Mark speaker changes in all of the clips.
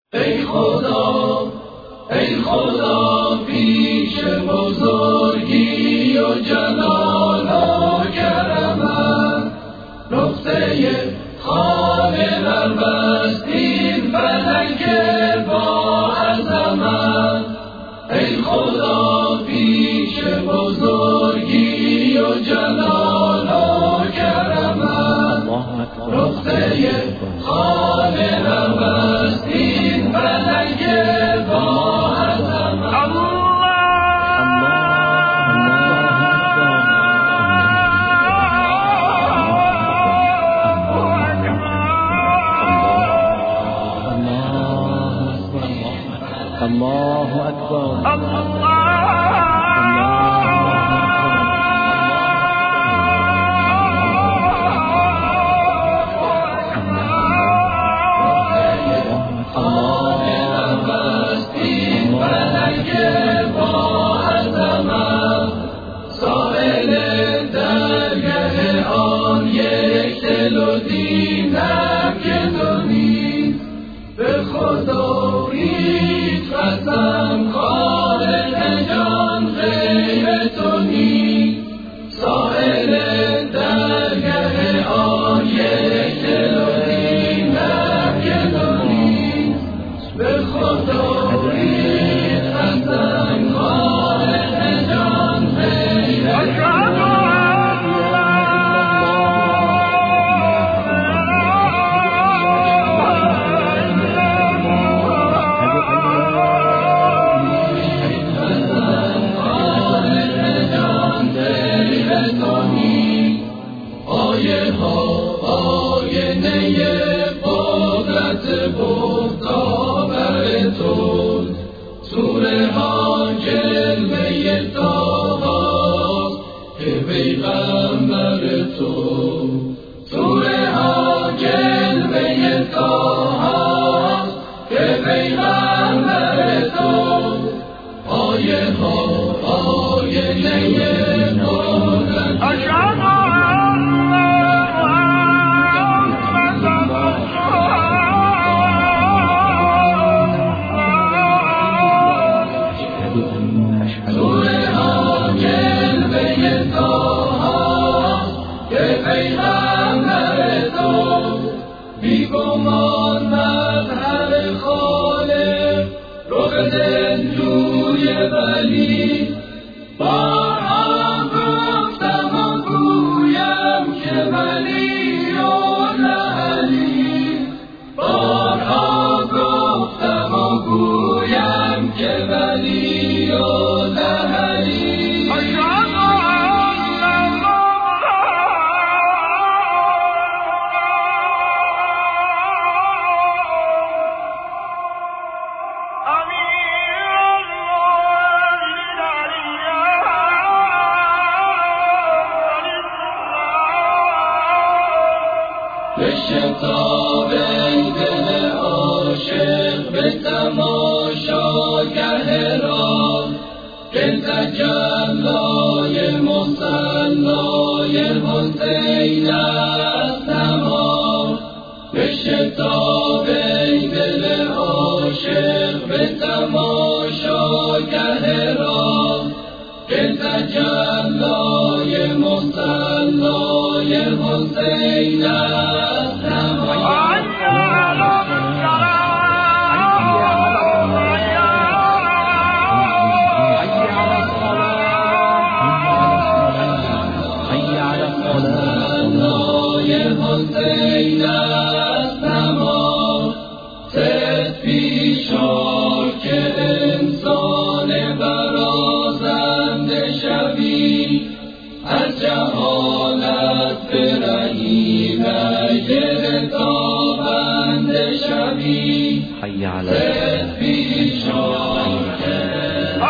Speaker 1: ای خدا پیش بزرگی و جلال و کرمت، نقطه خانه بستیم فلک با عظمت. ای خدا پیش بزرگی و جلال و کرمت، نقطه خانه بستیم فلک با عظمت.
Speaker 2: الله أكبر.
Speaker 1: به خدا هیچ قسم خالق جان غیر تو نیست، سائل درگه آن یک دل و دینم که تو نیست. به خدا هیچ قسم خالق جان غیر تو نیست. آینه قدرت بختا بر تو، سوره ها جلوه تاهاست که پیغمبر تو، سوره ها جلوه تاهاست که پیغمبر تو. آینه قدرت بیگمان مظهر خالق، رخ دلجوی ولی. بارها گفتم و گویم که ولی و لعلی، بارها گفتم و گویم که ولی و لعلی. به شتاب دل عاشق به تماشاگه را، که تجلای مصلای حسین است تمام. به شتاب دل عاشق به تماشاگه را، که تجلای مصلای حسین است تمام. حسین است تمام. صد پیشار که انسان برازنده شوی، از جهالت برهی و گرتابنده شوی. صد پیشار که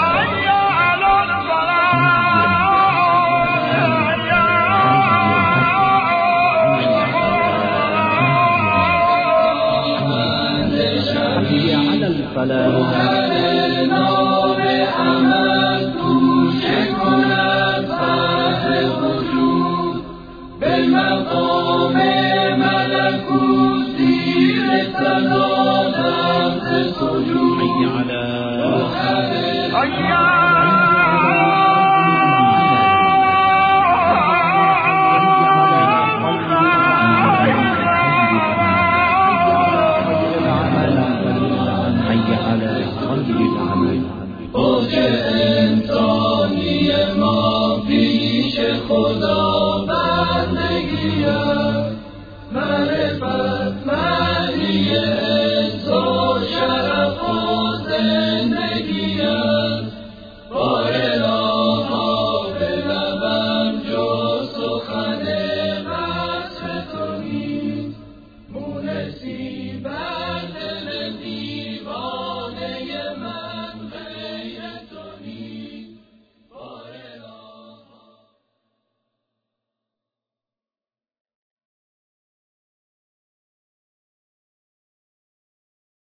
Speaker 1: نام عمل توشه کند فضل وجود، به مقام ملکوتی رسالت سجود
Speaker 2: حي على
Speaker 1: حي على